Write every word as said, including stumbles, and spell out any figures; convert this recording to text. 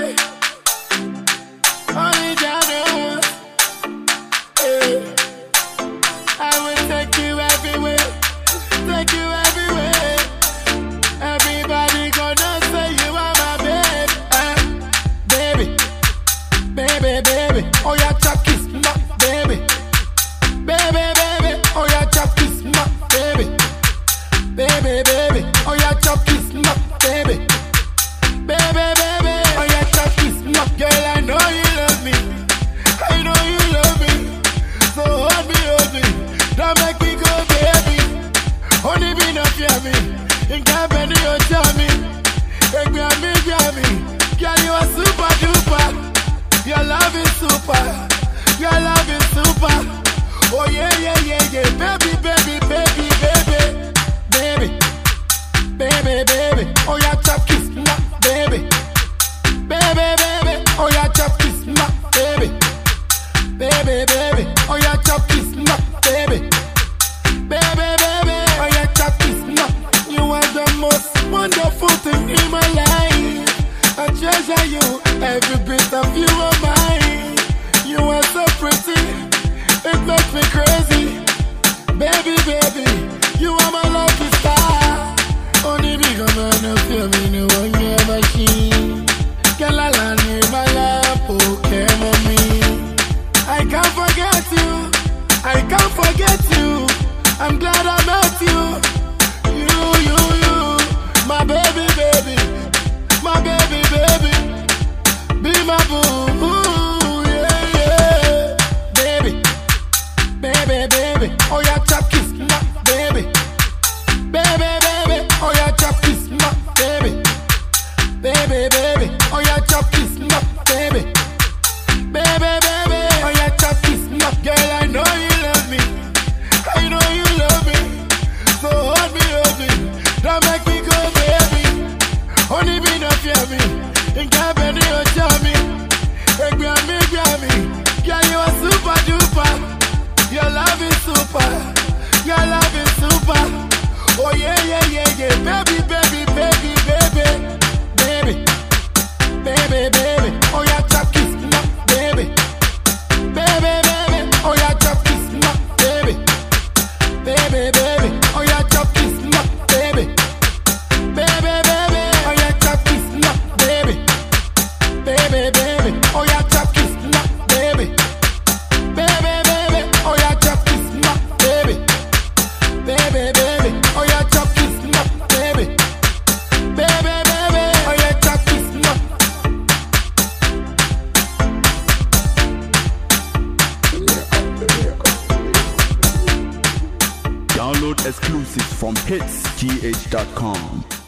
baby. Only God knows. Hey. I will take you everywhere, take you everywhere. Everybody gonna say you are my baby, uh, baby, baby, baby. Oh yeah, chop kiss, my baby, baby, baby. Oh yeah, chop kiss, my baby, baby, baby. Oh yeah, chop kiss, my baby, baby, baby. Oh yeah, chop kiss, my girl. I know you love me, I know you love me. So hold me, hold me. Don't make me go, baby. Only be not fear me. In company, you tell me. Hey, Grammy, Grammy. Girl, you are super duper. Your love is super. Your love is super. Oh, yeah, yeah, yeah, yeah. Baby, baby, baby, baby. Baby. Baby, baby. Oh, yeah, chop kiss, my baby. Baby, baby. Oh, yeah, chop kiss, my baby. Baby, baby. Oh, yeah, chop kiss, my baby. Baby, baby, oh yeah, chop kiss, no. You are the most wonderful thing in my life. I treasure you, every bit of you are mine. You are so pretty, it makes me crazy. Baby, baby, you are my lucky star. Only because I know feel me, no one ever seen. Girl, I land my lap, okay, mommy. I can't forget you, I can't forget you. I'm glad I met you. You, you, you. My baby, baby. My baby, baby. Be my boo. Ooh, yeah, yeah. Baby. Baby, baby. Oh, yeah, chop kiss, my baby. Baby, baby. Oh, yeah, chop kiss, my baby. Baby, baby. Oh, yeah, chop kiss, my baby. Baby, baby. Oh, yeah, chop kiss, my girl. I know you love me. I know you love me, so hold me, hold me. Don't make me go, baby. Only be not fear me. In company, you tell me. Hey, Grammy, Grammy. Girl, you are super duper. Your love is super. Your love is super. Oh, yeah, yeah, yeah, yeah. Baby, baby, baby, baby. Baby. Baby, baby. Oh, yeah, chop kiss, my baby. Baby, baby. Oh, yeah, chop kiss, my baby. Baby, baby, oh yeah, chop kiss, my baby. Baby, baby, oh yeah, chop kiss, my baby. Baby, baby, oh yeah, chop kiss, my baby. Baby, baby, oh yeah, chop kiss, my baby. Baby, baby, oh yeah, chop kiss, my baby. Baby, baby, oh yeah, chop kiss, my. Download exclusives from hits g h dot com.